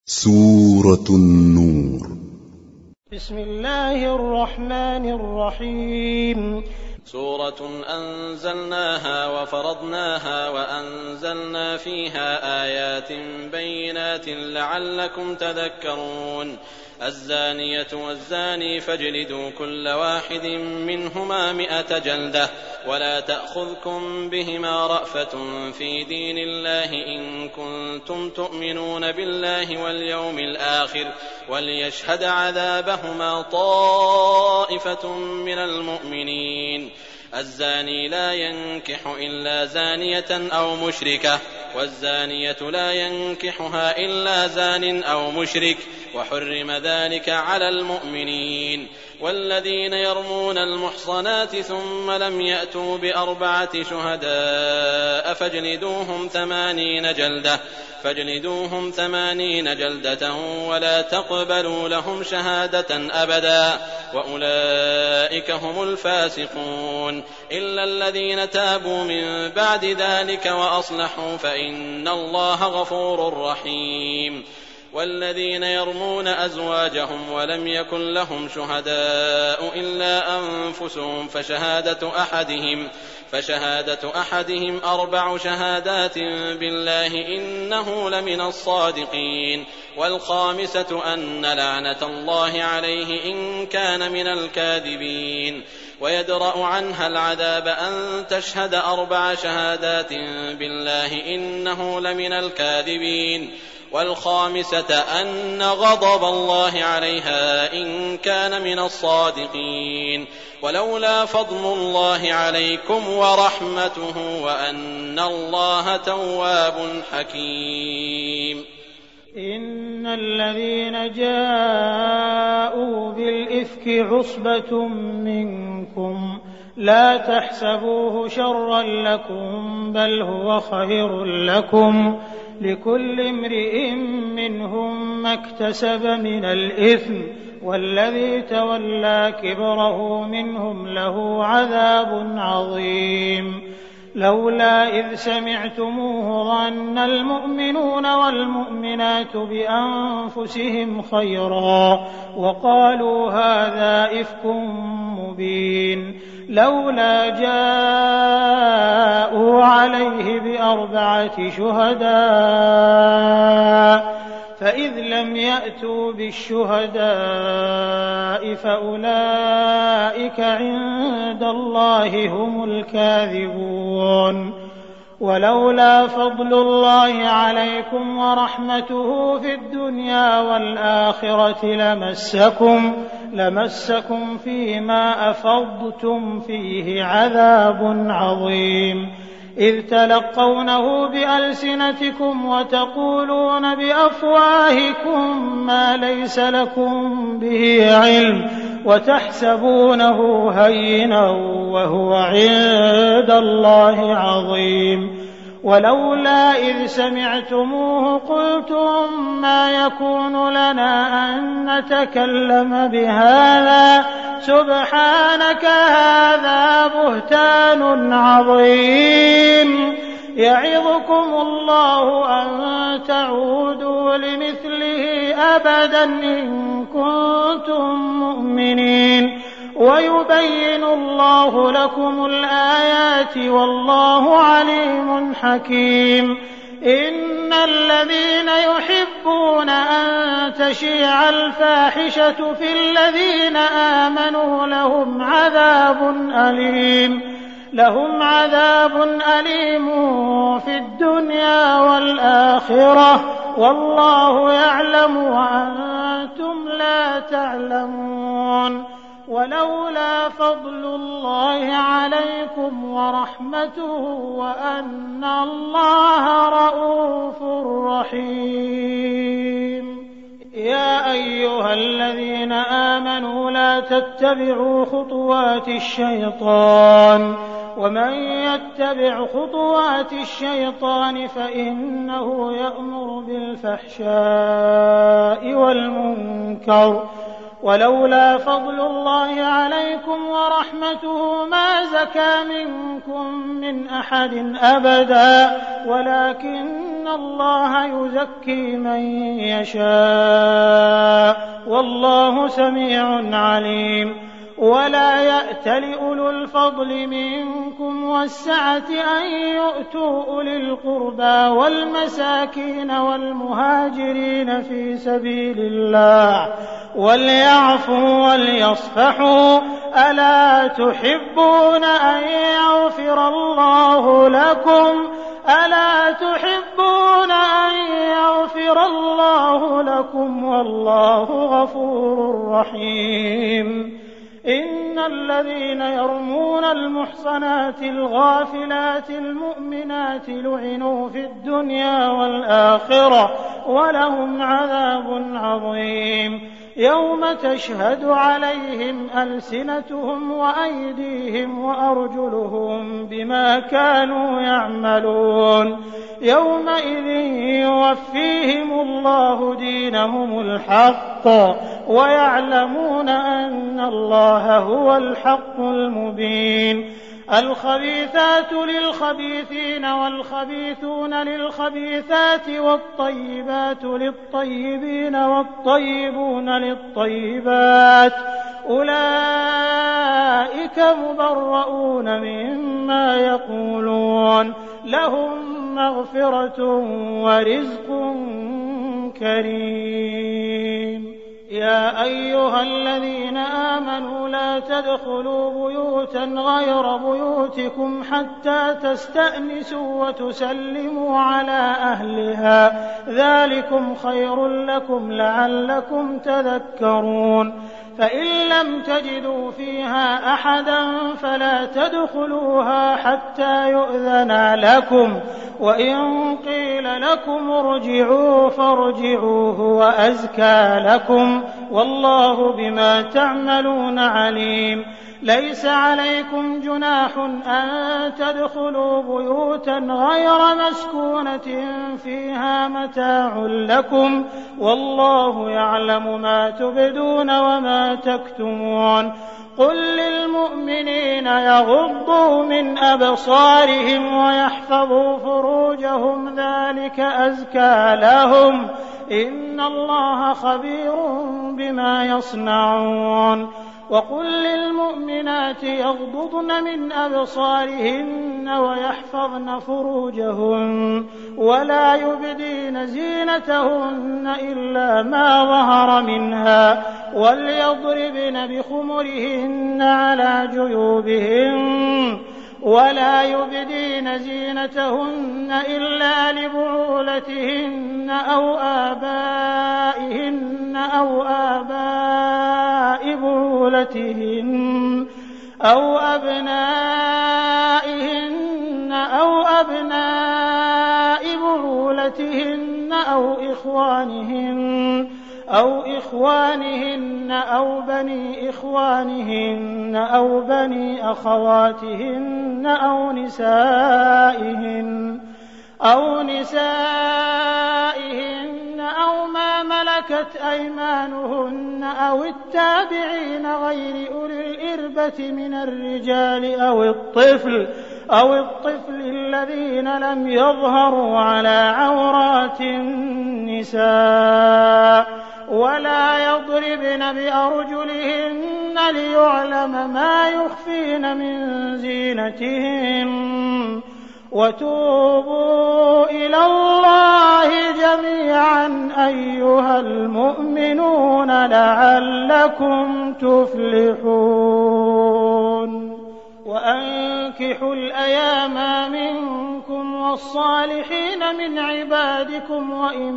سورة النور. بسم الله الرحمن الرحيم. سورة أنزلناها وفرضناها وأنزلنا فيها آيات بينات لعلكم تذكرون. الزانية والزاني فاجلدوا كل واحد منهما 100 جلدة ولا تأخذكم بهما رأفة في دين الله إن كنتم تؤمنون بالله واليوم الآخر وليشهد عذابهما طائفة من المؤمنين. الزاني لا ينكح إلا زانية أو مشركة والزانية لا ينكحها إلا زان أو مشرك وحرم ذلك على المؤمنين. والذين يرمون المحصنات ثم لم يأتوا ب4 شهداء فاجلدوهم 80 جلدة ولا تقبلوا لهم شهادة أبدا وأولئك هم الفاسقون إلا الذين تابوا من بعد ذلك وأصلحوا فإن الله غفور رحيم. والذين يرمون أزواجهم ولم يكن لهم شهداء إلا أنفسهم فشهادة أحدهم 4 شهادات بالله إنه لمن الصادقين. والخامسة أن لعنة الله عليه إن كان من الكاذبين. ويدرأ عنها العذاب أن تشهد 4 شهادات بالله إنه لمن الكاذبين. والخامسة أن غضب الله عليها إن كان من الصادقين. ولولا فضل الله عليكم ورحمته وأن الله تواب حكيم. إن الذين جاءوا بالإفك عصبة منكم لا تحسبوه شرا لكم بل هو خير لكم لكل امرئ منهم ما اكتسب من الإثم والذي تولى كبره منهم له عذاب عظيم. لولا إذ سمعتموه ظن المؤمنون والمؤمنات بأنفسهم خيرا وقالوا هذا إفك مبين. لولا جاءوا عليه ب4 شهداء فإذ لم يأتوا بالشهداء فأولئك عند الله هم الكاذبون. ولولا فضل الله عليكم ورحمته في الدنيا والآخرة لمسكم فيما أفضتم فيه عذاب عظيم. إذ تلقونه بألسنتكم وتقولون بأفواهكم ما ليس لكم به علم وتحسبونه هينا وهو عند الله عظيم. ولولا إذ سمعتموه قلتم ما يكون لنا أن نتكلم بهذا سبحانك هذا بهتان عظيم. يعظكم الله أن تعودوا لمثله أبدا إن كنتم مؤمنين ويبين الله لكم الآيات والله عليم حكيم. إن الذين يحبون أن تشيع الفاحشة في الذين آمنوا لهم عذاب أليم في الدنيا والآخرة والله يعلم وأنتم لا تعلمون. ولولا فضل الله عليكم ورحمته وأن الله رءوف رحيم. يا أيها الذين آمنوا لا تتبعوا خطوات الشيطان ومن يتبع خطوات الشيطان فإنه يأمر بالفحشاء والمنكر. ولولا فضل الله عليكم ورحمته ما زكى منكم من أحد أبدا ولكن إِنَّ اللَّهَ يُزَكِّي مَن يَشَاءُ وَاللَّهُ سَمِيعٌ عَلِيمٌ ولا يأت لأولو الفضل منكم والسعة أن يؤتوا أولي القربى والمساكين والمهاجرين في سبيل الله وليعفوا وليصفحوا ألا تحبون أن يغفر الله لكم والله غفور رحيم إن الذين يرمون المحصنات الغافلات المؤمنات لعنوا في الدنيا والآخرة ولهم عذاب عظيم يوم تشهد عليهم ألسنتهم وأيديهم وأرجلهم بما كانوا يعملون يومئذ يوفيهم الله دينهم الحق ويعلمون أن الله هو الحق المبين الخبيثات للخبيثين والخبيثون للخبيثات والطيبات للطيبين والطيبون للطيبات أولئك مبرؤون مما يقولون لهم مغفرة ورزق كريم يا أيها الذين آمنوا لا تدخلوا بيوتا غير بيوتكم حتى تستأنسوا وتسلموا على أهلها ذلكم خير لكم لعلكم تذكرون فإن لم تجدوا فيها أحدا فلا تدخلوها حتى يؤذن لكم وإن قيل لكم ارجعوا فارجعوا هو أزكى لكم والله بما تعملون عليم ليس عليكم جناح أن تدخلوا بيوتا غير مسكونة فيها متاع لكم والله يعلم ما تبدون وما تكتمون قل للمؤمنين يغضوا من أبصارهم ويحفظوا فروجهم ذلك أزكى لهم إن الله خبير بما يصنعون وقل للمؤمنات يغضضن من أبصارهن ويحفظن فروجهن ولا يبدين زينتهن إلا ما ظهر منها وليضربن بخمرهن على جيوبهن ولا يبدين زينتهن إلا لبعولتهن أو آبائهن أو آباء بعولتهن أو أبنائهن أو أبناء بعولتهن أو إخوانهن أو بني إخوانهن أو بني أخواتهن أو نسائهن أو ما ملكت أيمانهن أو التابعين غير أولي الإربة من الرجال أو الطفل الذين لم يظهروا على عورات النساء ولا يضربن بأرجلهن ليعلم ما يخفين من زينتهن وتوبوا إلى الله جميعا أيها المؤمنون لعلكم تفلحون وأنكحوا الأيام منكم والصالحين من عبادكم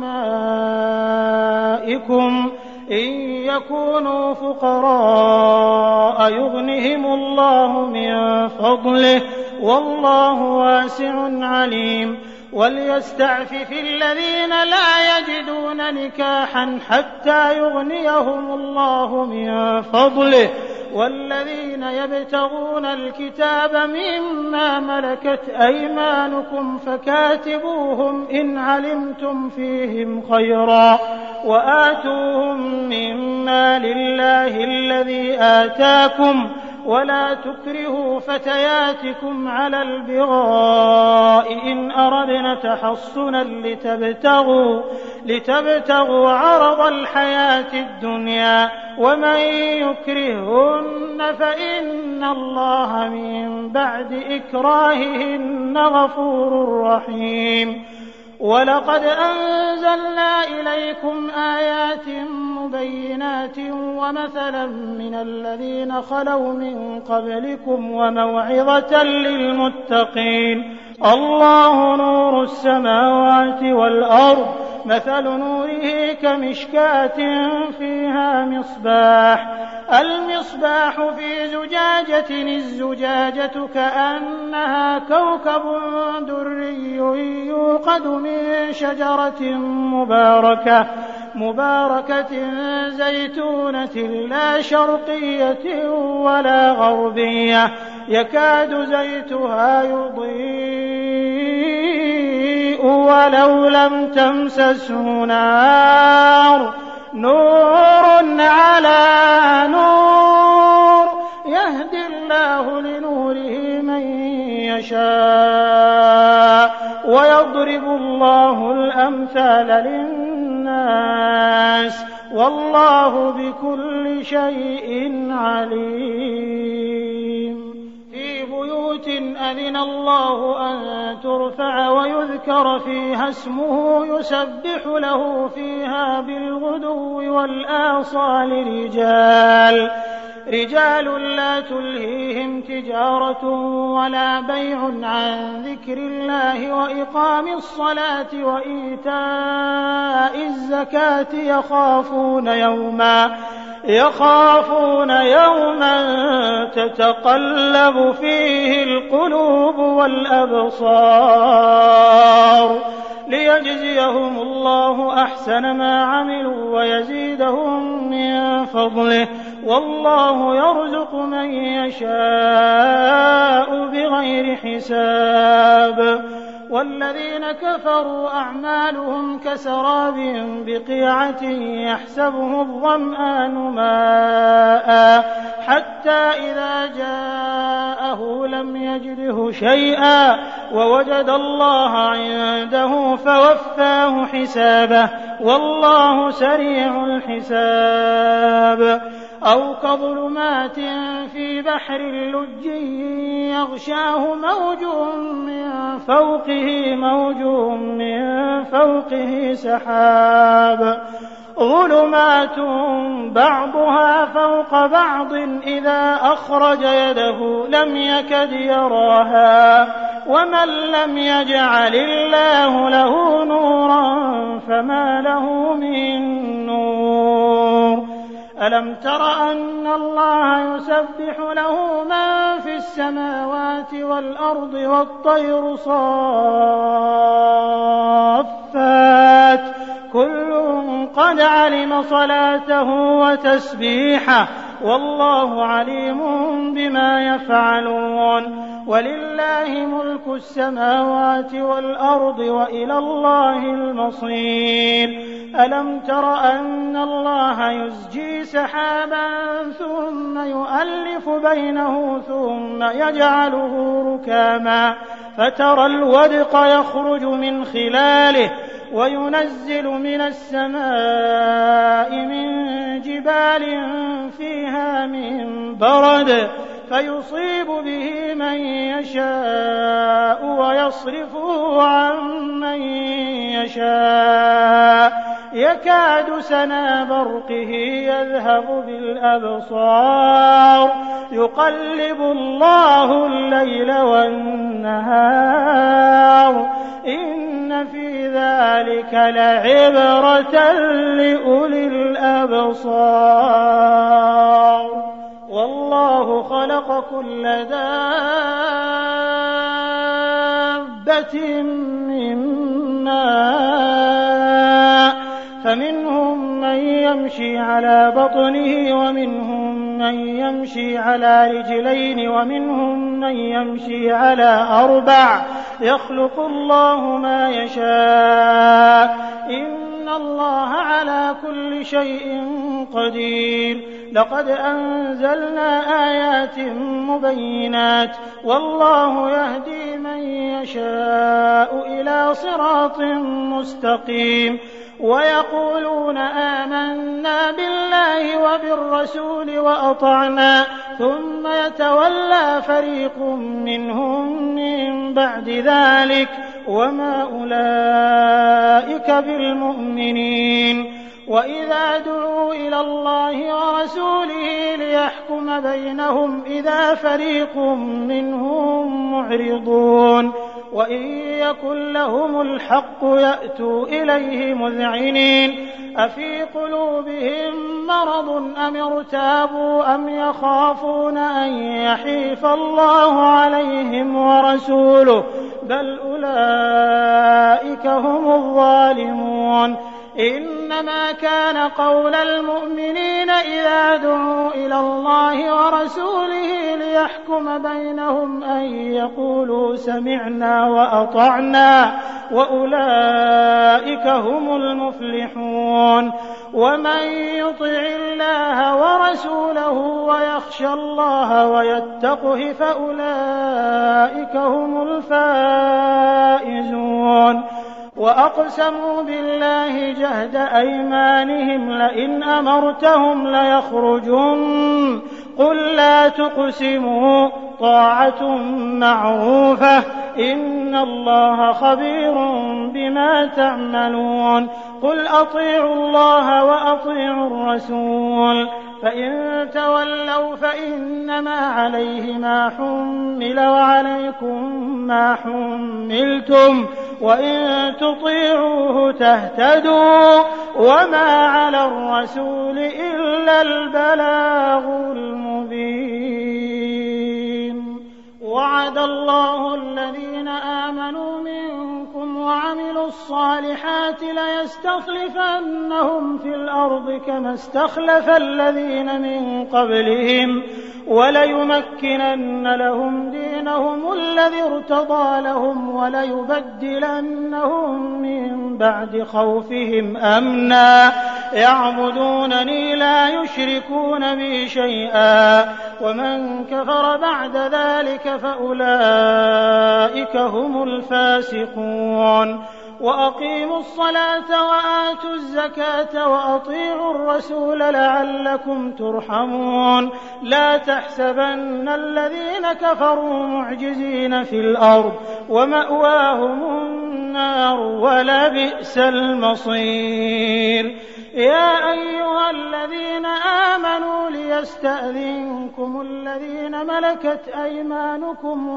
وإمائكم إن يكونوا فقراء يغنهم الله من فضله والله واسع عليم وليستعفف الذين لا يجدون نكاحا حتى يغنيهم الله من فضله والذين يبتغون الكتاب مما ملكت أيمانكم فكاتبوهم إن علمتم فيهم خيرا وآتوهم مما لله الذي آتاكم ولا تكرهوا فتياتكم على البغاء إن أردنا تحصنا لتبتغوا عرض الحياة الدنيا ومن يكرههن فإن الله من بعد إكراههن غفور رحيم. ولقد أنزلنا إليكم آيات مبينات ومثلا من الذين خلوا من قبلكم وموعظة للمتقين. الله نور السماوات والأرض مثل نوره كمشكاة فيها المصباح في زجاجة الزجاجة كأنها كوكب دري يوقد من شجرة مباركة زيتونة لا شرقية ولا غربية يكاد زيتها يضيء ولو لم تمسسه نور على نور يهدي الله لنوره من يشاء ويضرب الله الأمثال للناس والله بكل شيء عليم. في بيوت أذن الله أن ترفع ويذكر فيها اسمه يسبح له فيها بالغدو والآصال رجال لا تلهيهم تجارة ولا بيع عن ذكر الله وإقام الصلاة وإيتاء الزكاة يخافون يوما تتقلب فيه القلوب والأبصار ليجزيهم الله أحسن ما عملوا ويزيدهم من فضله والله يرزق من يشاء بغير حساب. والذين كفروا أعمالهم كسراب بقيعة يحسبه الظمآن ماء حتى إذا جاءه لم يجده شيئا ووجد الله عنده فوفاه حسابه والله سريع الحساب. أو كظلمات في بحر لج يغشاه موج من فوقه سحاب ظلمات بعضها فوق بعض إذا أخرج يده لم يكد يراها ومن لم يجعل الله له نورا فما له من نور. ألم تر أن الله يسبح له من في السماوات والأرض والطير صافات كل قد علم صلاته وتسبيحه والله عليم بما يفعلون. ولله ملك السماوات والأرض وإلى الله المصير. ألم تر أن الله يزجي سحابا ثم يؤلف بينه ثم يجعله ركاما فترى الودق يخرج من خلاله وينزل من السماء من جبال فيها من برد فيصيب به من يشاء ويصرفه عن من يشاء يكاد سنا برقه يذهب بالأبصار يقلب الله الليل والنهار إن في ذلك لعبرة لأولي الأبصار. والله خلق كل دابة من ماء فمنهم من يمشي على بطنه ومنهم من يمشي على رجلين ومنهم من يمشي على أربع يخلق الله ما يشاء إن اللَّهَ عَلَىٰ كُلِّ شَيْءٍ قَدِيرٌ لَقَدْ أَنزَلْنَا آيَاتٍ مُبَيِّنَاتٍ وَاللَّهُ يَهْدِي مَن يَشَاءُ إِلَىٰ صِرَاطٍ مُّسْتَقِيمٍ وَيَقُولُونَ آمَنَّا بِاللَّهِ وَبِالرَّسُولِ وَأَطَعْنَا ثُمَّ يَتَوَلَّىٰ فَرِيقٌ مِّنْهُم مِّن بَعْدِ ذَٰلِكَ وَمَا أُولَٰئِكَ بِالْمُؤْمِنِينَ وَإِذَا دُعُوا إِلَى اللَّهِ وَرَسُولِهِ لِيَحْكُمَ بَيْنَهُمْ إِذَا فَرِيقٌ مِّنْهُم مُّعْرِضُونَ وَإِن يَكُن لَّهُمُ الْحَقُّ يَأْتُوا إِلَيْهِ مُذْعِنِينَ أَفِي قُلُوبِهِم مَّرَضٌ أَمِ ارْتَابُوا أَمْ يَخَافُونَ أَن يَحِيفَ اللَّهُ عَلَيْهِمْ وَرَسُولُهُ بَلْ أُولَٰئِكَ هُمُ الظَّالِمُونَ إِنَّمَا كَانَ قَوْلَ الْمُؤْمِنِينَ إِذَا دُعُوا إِلَى اللَّهِ وَرَسُولِهِ لِيَحْكُمَ بَيْنَهُمْ أَن يَقُولُوا سَمِعْنَا وَأَطَعْنَا وَأُولَٰئِكَ هُمُ المفلحون وَمَن يُطِعِ اللَّهَ وَرَسُولَهُ وَيَخْشَ اللَّهَ وَيَتَّقْهِ فَأُولَٰئِكَ هُمُ الْفَائِزُونَ وَأَقْسَمُوا بِاللَّهِ جَهْدَ أَيْمَانِهِمْ لَئِنْ أَمَرْتَهُمْ لَيَخْرُجُنَّ قُل لَّا تُقْسِمُوا طَاعَةٌ مَّعْرُوفَةٌ إِنَّ اللَّهَ خَبِيرٌ بِمَا تَعْمَلُونَ قُلْ أَطِيعُوا اللَّهَ وَأَطِيعُوا الرَّسُولَ فَإِن تَوَلَّوْا فَإِنَّمَا عَلَيْهِ مَا حُمِّلَ وَعَلَيْكُم مَّا حُمِّلْتُمْ وَإِن تُطِيعُوهُ تَهْتَدُوا وَمَا عَلَى الرَّسُولِ إِلَّا الْبَلَاغُ الْمُبِينُ وَعَدَ اللَّهُ الَّذِينَ آمَنُوا مِنكُمْ وَعَمِلُوا الصَّالِحَاتِ لَيَسْتَخْلِفَنَّهُمْ فِي الْأَرْضِ كَمَا اسْتَخْلَفَ الَّذِينَ مِن قَبْلِهِمْ وَلَيُمَكِّنَنَّ لَهُمْ دِينَهُمُ الَّذِي ارْتَضَىٰ لَهُمْ وَلَيُبَدِّلَنَّهُم مِّن بَعْدِ خَوْفِهِمْ أَمْنًا يَعْبُدُونَنِي لَا يُشْرِكُونَ بِي شَيْئًا وَمَن كَفَرَ بَعْدَ ذَٰلِكَ فَأُولَٰئِكَ هُمُ الْفَاسِقُونَ وَأَقِيمُوا الصَّلَاةَ وَآتُوا الزَّكَاةَ وَأَطِيعُوا الرَّسُولَ لَعَلَّكُمْ تُرْحَمُونَ لَا تَحْسَبَنَّ الَّذِينَ كَفَرُوا مُعْجِزِينَ فِي الْأَرْضِ وَمَأْوَاهُمُ النَّارُ وَلَبِئْسَ الْمَصِيرُ يَا أَيُّهَا الَّذِينَ آمَنُوا لِيَسْتَأْذِنكُمُ الَّذِينَ مَلَكَتْ أَيْمَانُكُمْ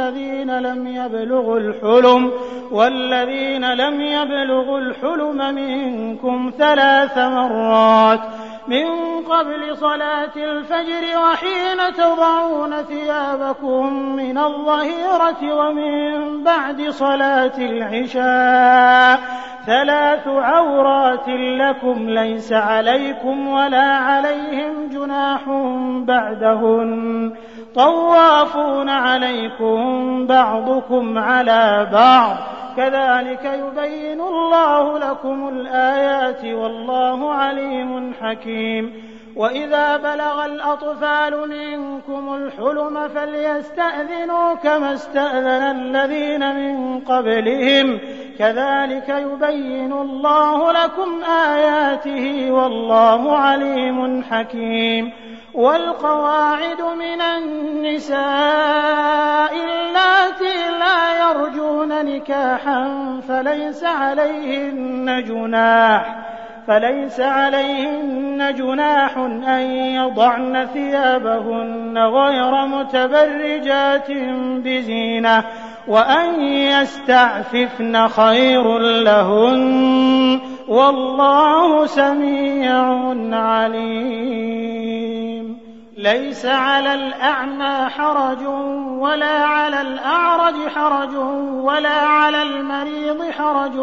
وَالَّذِينَ لَمْ يَبْلُغُوا الْحُلُمَ مِنكُمْ 3 مرات من قبل صلاة الفجر وحين تضعون ثيابكم من الظهيرة ومن بعد صلاة العشاء 3 عورات لكم ليس عليكم ولا عليهم جناح بعدهن طوافون عليكم بعضكم على بعض كذلك يبين الله لكم الآيات والله عليم حكيم وإذا بلغ الأطفال منكم الحلم فليستأذنوا كما استأذن الذين من قبلهم كذلك يبين الله لكم آياته والله عليم حكيم والقواعد من النساء اللاتي لا يرجون نكاحا فليس عليهن جناح أن يضعن ثيابهن غير متبرجات بزينة وأن يستعففن خير لهن والله سميع عليم ليس على الأعمى حرج ولا على الأعرج حرج ولا على المريض حرج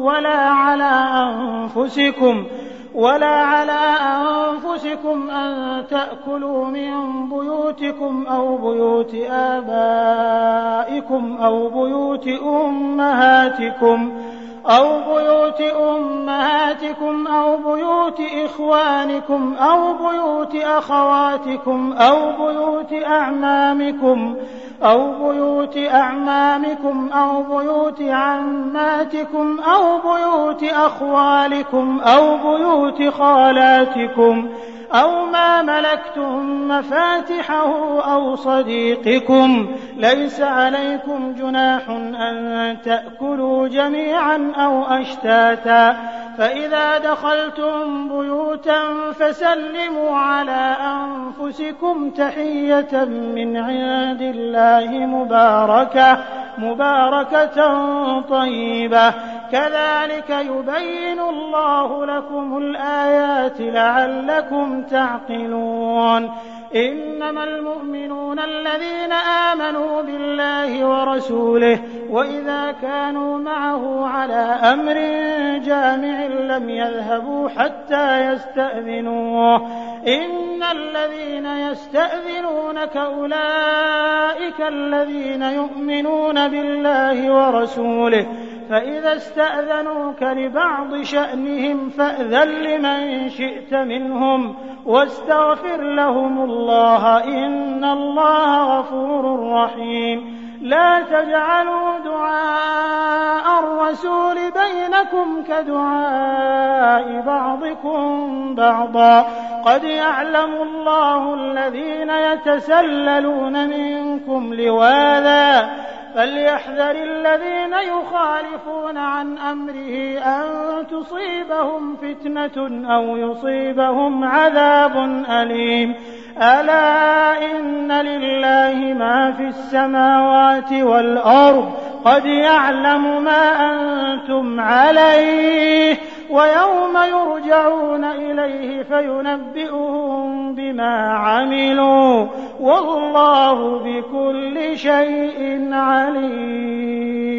ولا على أنفسكم أن تأكلوا من بيوتكم أو بيوت آبائكم أو بيوت أمهاتكم أو بيوت أمهاتكم أو بيوت إخوانكم أو بيوت أخواتكم أو بيوت أعمامكم أو بيوت عماتكم أو بيوت أخوالكم أو بيوت خالاتكم أو ما ملكتم مفاتحه أو صديقكم. ليس عليكم جناح أن تأكلوا جميعا أو أشتاتا، فإذا دخلتم بيوتا فسلموا على أنفسكم تحية من عند الله مباركة طيبة، كذلك يبين الله لكم الآيات لعلكم تعقلون. إنما المؤمنون الذين آمنوا بالله ورسوله وإذا كانوا معه على أمر جامع لم يذهبوا حتى يستأذنوه. إن الذين يستأذنونك أولئك الذين يؤمنون بالله ورسوله، فإذا استأذنوك لبعض شأنهم فأذن لمن شئت منهم واستغفر لهم الله إن الله غفور رحيم. لا تجعلوا دعاء الرسول بينكم كدعاء بعضكم بعضا، قد يعلم الله الذين يتسللون منكم لواذا، فليحذر الذين يخالفون عن أمره أن تصيبهم فتنة أو يصيبهم عذاب أليم. ألا إن لله ما في السماوات والأرض، قد يعلم ما أنتم عليه، ويوم يرجعون إليه فينبئهم بما عملوا، والله بكل شيء عليم.